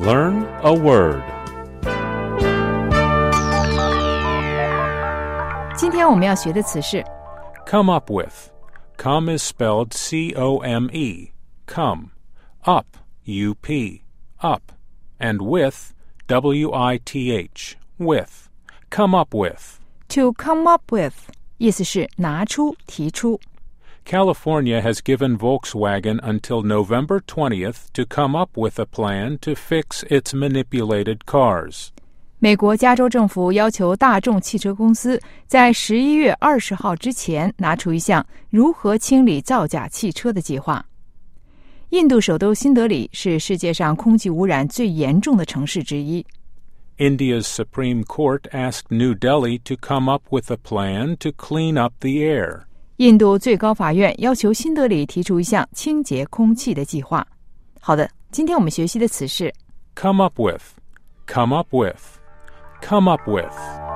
Learn a word. 今天我们要学的词是 Come up with. Come is spelled C-O-M-E. Come. Up, U-P. Up. And with, W-I-T-H. With. Come up with. To come up with 意思是拿出提出。 California has given Volkswagen until November 20th to come up with a plan to fix its manipulated cars. 美国加州政府要求大众汽车公司在11月20号之前拿出一项如何清理造假汽车的计划。印度首都新德里是世界上空气污染最严重的城市之一。 India's Supreme Court asked New Delhi to come up with a plan to clean up the air. 印度最高法院要求新德里提出一项清洁空气的计划。好的，今天我们学习的词是 Come up with. Come up with. Come up with.